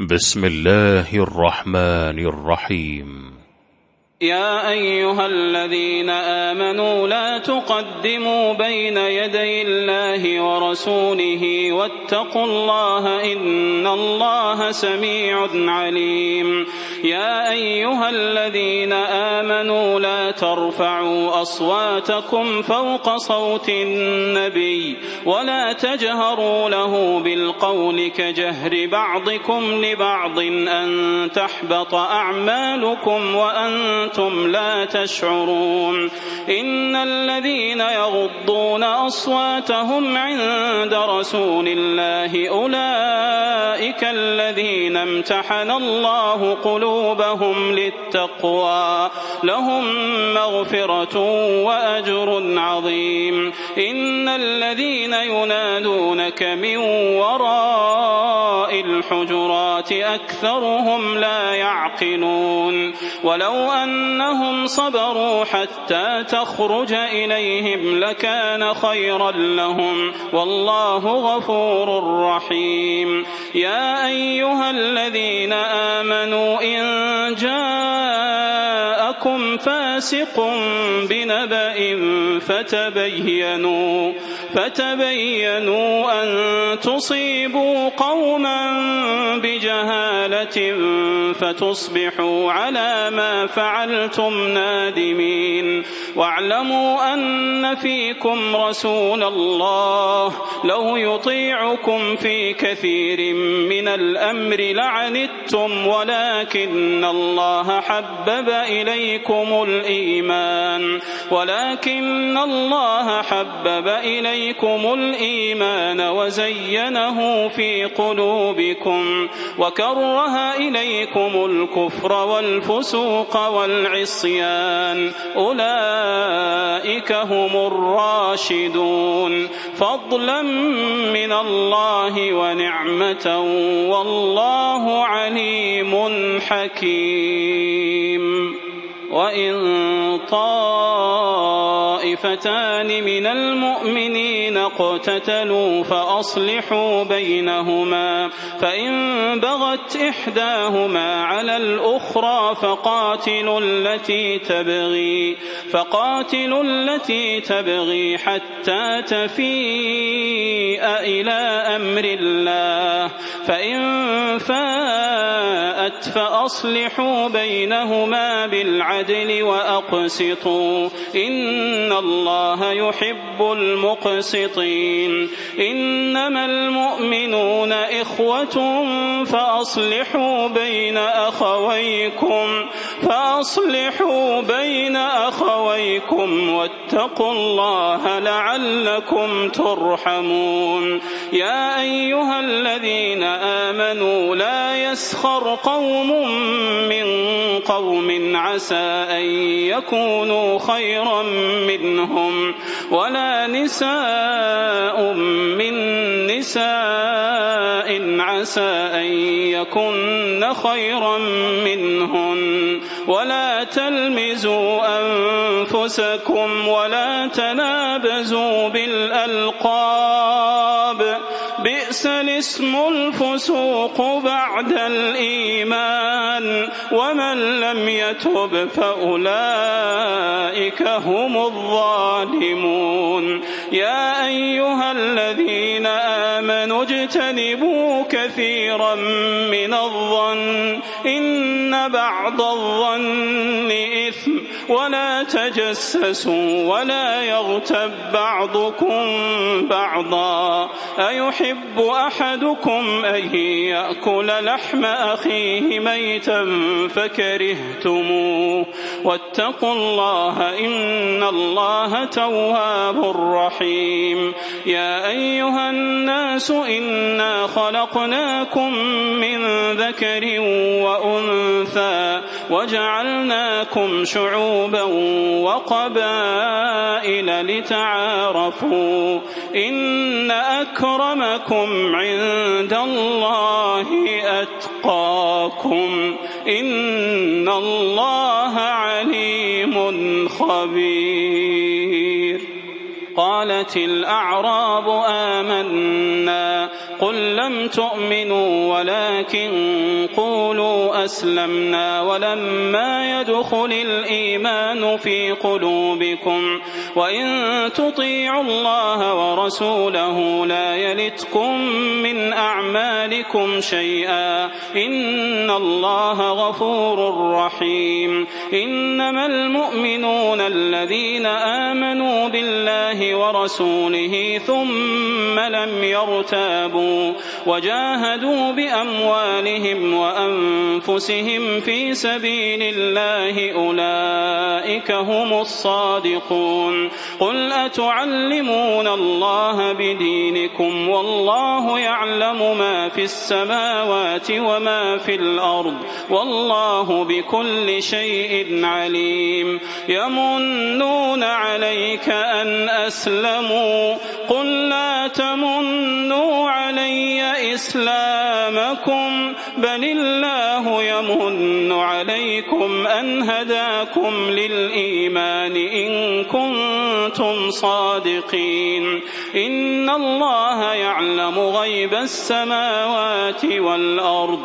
بسم الله الرحمن الرحيم. يا أيها الذين آمنوا لا تقدموا بين يدي الله ورسوله واتقوا الله إن الله سميع عليم. يا أيها الذين آمنوا لا ترفعوا أصواتكم فوق صوت النبي ولا تجهروا له بالقول كجهر بعضكم لبعض أن تحبط أعمالكم وأنتم لا تشعرون. إن الذين يغضون أصواتهم عند رسول الله أولئك الذين امتحن الله قلوبهم للتقوى لهم مغفرة وأجر عظيم. إن الذين ينادونك من وراء الحجرات أكثرهم لا يعقلون. ولو أنهم صبروا حتى تخرج إليهم لكان خيرا لهم والله غفور رحيم. يا أيها الذين آمنوا إن جاءكم فاسق بنبأ فتبينوا أن تصيبوا قوما بجهالة فتصبحوا على ما فعلتم نادمين. واعلموا أن فيكم رسول الله لو يطيعكم في كثير من الأمر لعنتم ولكن الله حبب إليكم الإيمان وزينه في قلوبكم وكره إليكم الكفر والفسوق والعصيان أولئك هم الراشدون فضلا من الله ونعمة والله عليم حكيم. وإن طائفتان من المؤمنين اقتتلوا فأصلحوا بينهما فإن بغت إحداهما على الأخرى فقاتلوا التي تبغي حتى تفيء إلى أمر الله فإن فاءت فأصلحوا بينهما بالعدل وأقسطوا إن الله يحب المقسطين. إنما المؤمنون إخوة فأصلحوا بين أخويكم واتقوا الله لعلكم ترحمون. يا أيها الذين آمنوا لا يسخر قوم من قوم عسى أن يكونوا خيرا منهم ولا نساء من نساء عسى أن يكن خيرا منهن ولا تلمزوا أنفسكم ولا تنابزوا بالألقاب بئس الاسم الفسوق بعد الإيمان ومن لم يتب فأولئك هم الظالمون. يا أيها الذين آمنوا اجتنبوا كثيرا من الظن إن بعض الظن إثم ولا تجسسوا ولا يغتب بعضكم بعضا أيحب أحدكم أن يأكل لحم أخيه ميتا فكرهتموه واتقوا الله إن الله تواب رحيم. يا أيها الناس إنا خلقناكم من ذكر وأنثى وجعلناكم شعوبا وقبائل لتعارفوا إن أكرمكم عند الله أتقاكم إن الله عليم خبير. قالت الأعراب آمنا قل لم تؤمنوا ولكن قولوا أسلمنا ولما يدخل الإيمان في قلوبكم وإن تطيعوا الله ورسوله لا يلتكم من أعمالكم شيئا إن الله غفور رحيم. إنما المؤمنون الذين آمنوا بالله ورسوله ثم لم يرتابوا وجاهدوا بأموالهم وأنفسهم في سبيل الله أولئك هم الصادقون. قل أتعلمون الله بدينكم والله يعلم ما في السماوات وما في الأرض والله بكل شيء عليم. يمنون عليك أن أسلموا قل لا تمنوا علي إسلامكم بل الله يمن عليكم أن هداكم للإيمان إن كنتم صادقين. إن الله يعلم غيب السماوات والأرض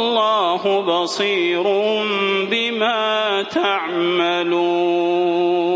والله بصير بما تعملون.